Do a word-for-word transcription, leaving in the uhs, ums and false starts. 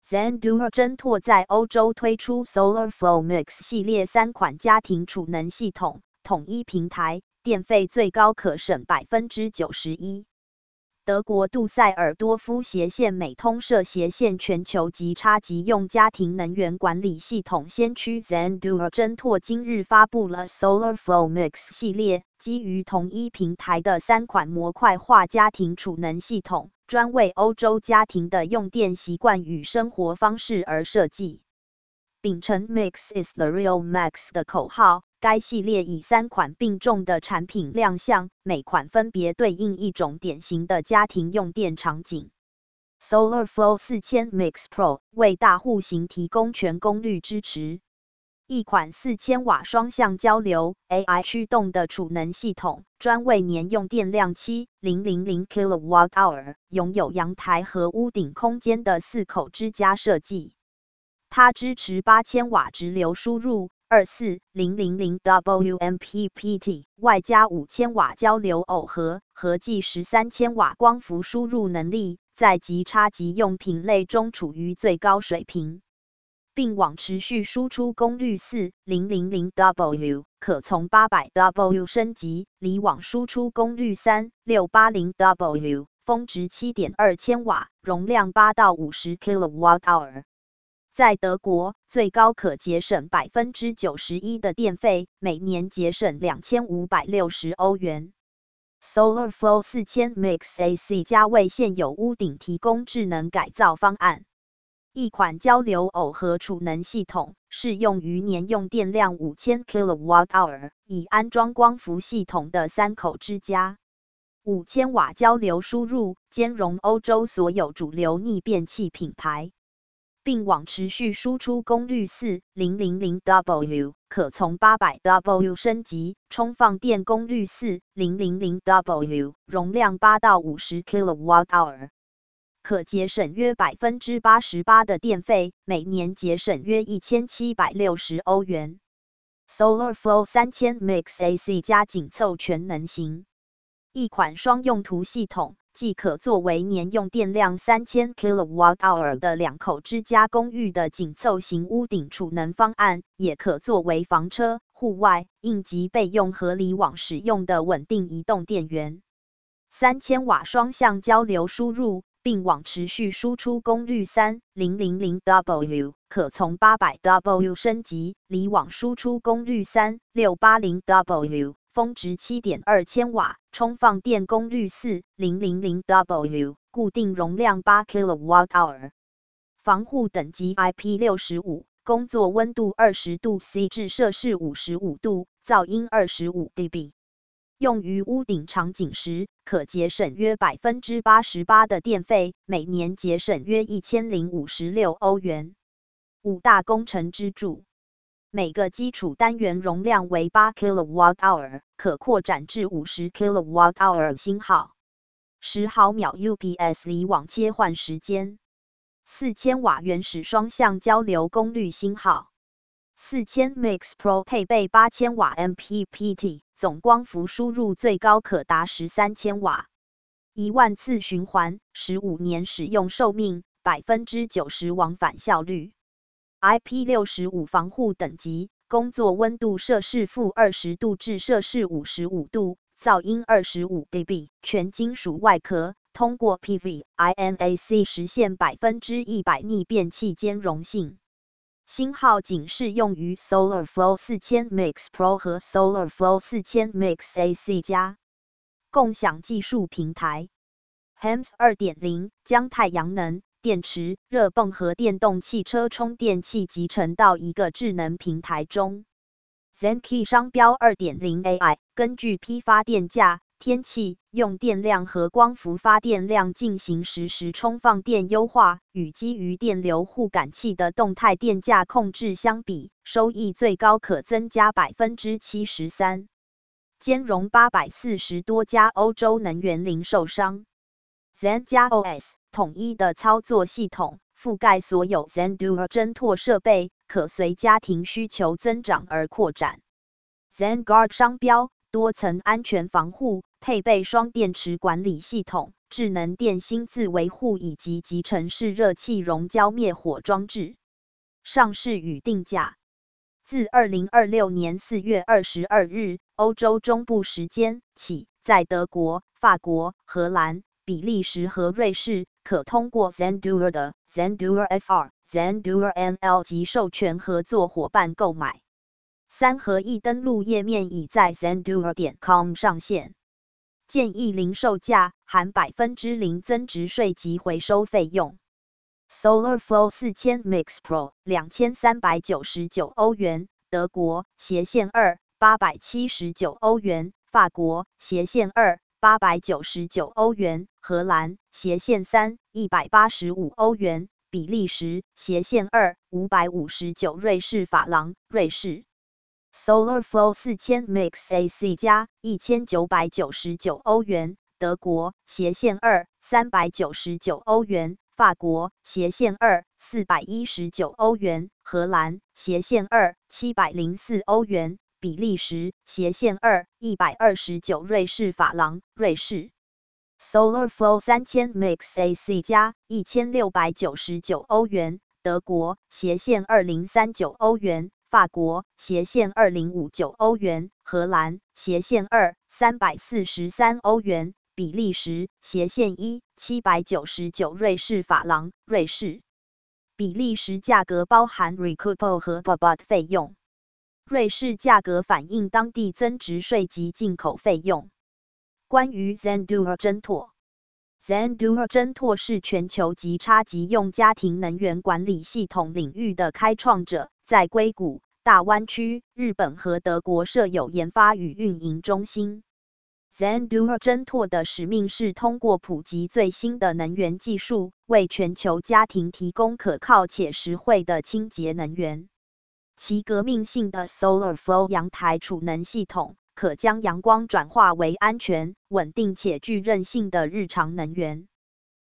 Zendure 真拓在欧洲推出 SolarFlow Mix 系列三款家庭储能系统，统一平台，电费最高可省 百分之九十一。德国杜塞尔多夫斜线美通社斜线全球即插即用家庭能源管理系统先驱 Zendure 真拓今日发布了 SolarFlow Mix 系列，基于同一平台的三款模块化家庭储能系统，专为欧洲家庭的用电习惯与生活方式而设计。秉承 Mix is the real max 的口号，该系列以三款并重的产品亮相，每款分别对应一种典型的家庭用电场景。SolarFlow 四千 Mix Pro 为大户型提供全功率支持。一款四千瓦双向交流 A I 驱动的储能系统，专为年用电量 七千 kWh， 拥有阳台和屋顶空间的四口之家设计。它支持八千瓦直流输入 二四零零零 W M P P T， 外加五千瓦交流耦合，合计十三千瓦光伏输入能力，在即插即用品类中处于最高水平。并网持续输出功率四千 W， 可从八百 W 升级，离网输出功率三千六百八十 W， 峰值 七点二千瓦，容量八到五十 kWh。在德国，最高可节省 百分之九十一 的电费，每年节省两千五百六十欧元。SolarFlow 四千 Mix A C 加为现有屋顶提供智能改造方案。一款交流耦合储能系统，适用于年用电量 五千 kWh， 已安装光伏系统的三口之家。五千瓦交流输入，兼容欧洲所有主流逆变器品牌。并网持续输出功率四千 W， 可从八百 W 升级，充放电功率四千 W， 容量八到五十 kWh， 可节省约 百分之八十八 的电费，每年节省约一千七百六十欧元。SolarFlow 三千 Mix A C 加紧凑全能型，一款双用途系统。既可作为年用电量 三千 kWh 的两口之家公寓的紧凑型屋顶储能方案，也可作为房车、户外、应急备用和离网使用的稳定移动电源。三千瓦双向交流输入，并网持续输出功率三千 W， 可从八百 W 升级，离网输出功率三千六百八十 W。峰值 七点二千瓦，充放电功率四千 W， 固定容量八 kWh。防护等级 I P 六十五， 工作温度二十度 C 至摄氏五十五度，噪音二十五 D B。用于屋顶场景时，可节省约 百分之八十八 的电费，每年节省约一千零五十六欧元。五大工程支柱。每个基础单元容量为八 kWh， 可扩展至五十 kWh 星号。十毫秒 U P S 离网切换时间。四千瓦原始双向交流功率星号。四千 Mix Pro 配备八千瓦 M P P T， 总光伏输入最高可达十三千瓦。一万次循环，十五年使用寿命， 百分之九十 往返效率。I P 六十五 防护等级，工作温度摄氏负二十度至摄氏五十五度，噪音二十五 D B， 全金属外壳，通过 P V I N A C 实现百分之百逆变器兼容性。星号仅适用于 SolarFlow 四千 Mix Pro 和 SolarFlow 四千 Mix A C 加。共享技术平台 H E M S 二点零 将太阳能、电池、热泵和电动汽车充电器集成到一个智能平台中。Zenki 商标 二点零 A I 根据批发电价、天气、用电量和光伏发电量进行实时充放电优化，与基于电流互感器的动态电价控制相比，收益最高可增加 百分之七十三。兼容八百四十多家欧洲能源零售商。Zen 加 O S 统一的操作系统，覆盖所有 Zendure 真拓设备，可随家庭需求增长而扩展。ZenGuard 商标，多层安全防护，配备双电池管理系统， 智能电芯自维护以及集成式热气熔胶灭火装置。上市与定价。自二零二六年四月二十二日欧洲中部时间起，在德国、法国、荷兰、比利时和瑞士可通过 Zendure 的 Zendure F R、Zendure M L 及授权合作伙伴购买。三合一登录页面已在 zendure 点 com 上线。建议零售价含百分之零增值税及回收费用。SolarFlow 四千 Mix Pro 两千三百九十九欧元，德国斜线二八百七十九欧元，法国斜线二八百九十九欧元，荷兰斜线三一百八十五欧元，比利时斜线二五百五十九瑞士法郎，瑞士。SolarFlow 四千 Mix A C 加一千九百九十九欧元，德国斜线二三百九十九欧元，法国斜线二四百一十九欧元，荷兰斜线二七百零四欧元，比利时斜线二一百二十九瑞士法郎，瑞士。SolarFlow 三千 Mix A C 加一千六百九十九欧元，德国斜线二零三九欧元，法国斜线二零五九欧元，荷兰斜线二三百四十三欧元，比利时斜线一七百九十九瑞士法郎，瑞士。比利时价格包含 Recouple 和 B A B A T 费用，瑞士价格反映当地增值税及进口费用。关于 Zendure 真拓。Zendure 真拓是全球极差急用家庭能源管理系统领域的开创者，在硅谷、大湾区、日本和德国设有研发与运营中心。Zendure 真拓的使命是通过普及最新的能源技术，为全球家庭提供可靠且实惠的清洁能源。其革命性的 SolarFlow 阳台储能系统，可将阳光转化为安全、稳定且具韧性的日常能源。